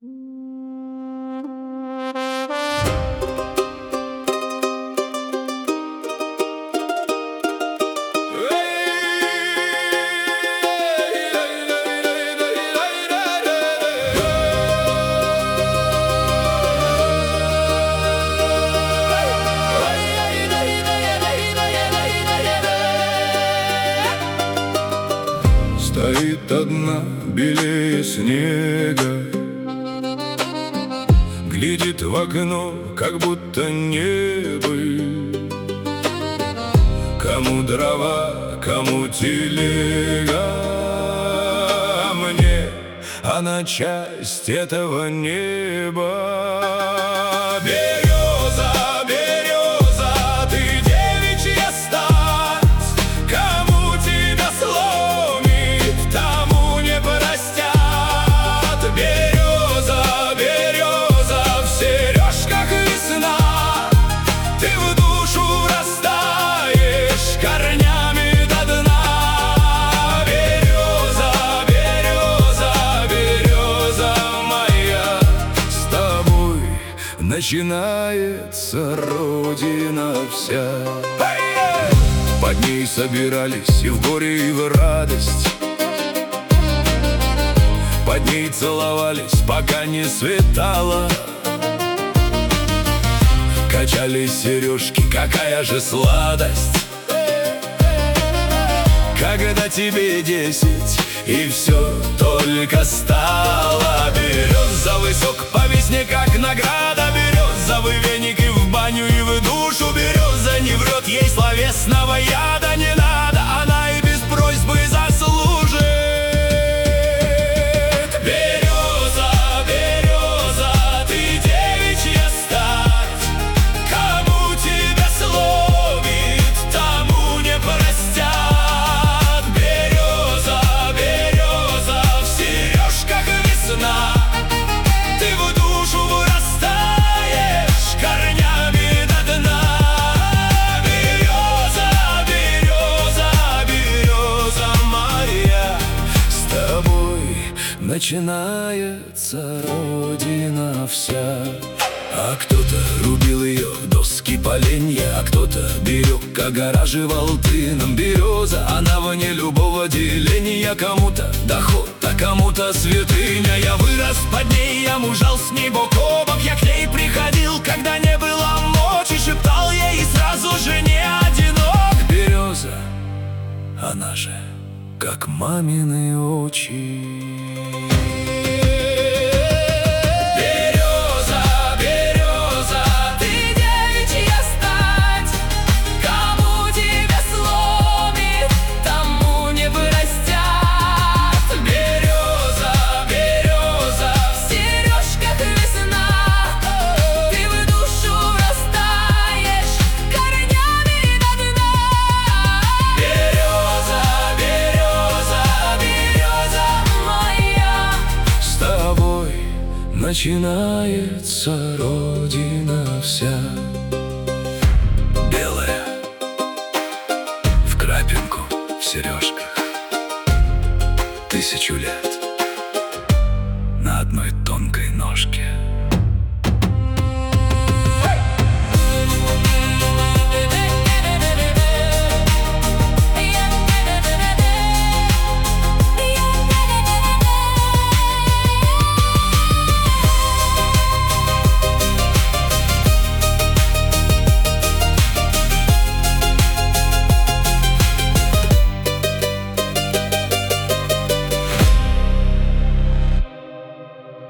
Стоит одна белее снега, глядит в окно, как будто небо. Кому дрова, кому телега, а мне она часть этого неба. Береза, береза, ты девичья стать, кому тебя сломит, тому не простят. Береза, береза, в сережках весна, ты в душу растаешь корнями до дна. Береза, береза, береза моя, с тобой начинается родина вся. Под ней собирались и в горе, и в радость, под ней целовались, пока не светало. Качались сережки, какая же сладость, когда тебе 10 и все только стало. Березовый сок по весне как награда, березовый веник и в баню, и в душу. Береза не врет, ей словесного яда не надо, она и без просьбы заслужит. Береза, береза, ты девичья стать, кому тебя сломит, тому не простят. Береза, береза, в сережках весна, ты в душу вырастаешь корнями до дна. Береза, береза, береза моя, с тобой начинается родина вся. А кто-то рубил ее в доски поленья, а кто-то берег, огораживал тыном. Береза, она вне любого деления, кому-то доход, а кому-то святыня. Я вырос под ней, я мужал с ней бок о бок, я к ней приходил, когда не было мочи, шептал ей и сразу же не одинок. Береза, она же как мамины очи. Береза, береза, ты девичья стать, кому тебя сломит, тому не простят. Береза, береза, в сережках весна, ты в душу растаешь корнями до дна. Береза, береза, береза моя, с тобой начинается родина вся. Белая, в крапинку, в сережках, 1000 лет на одной тонкой ножке.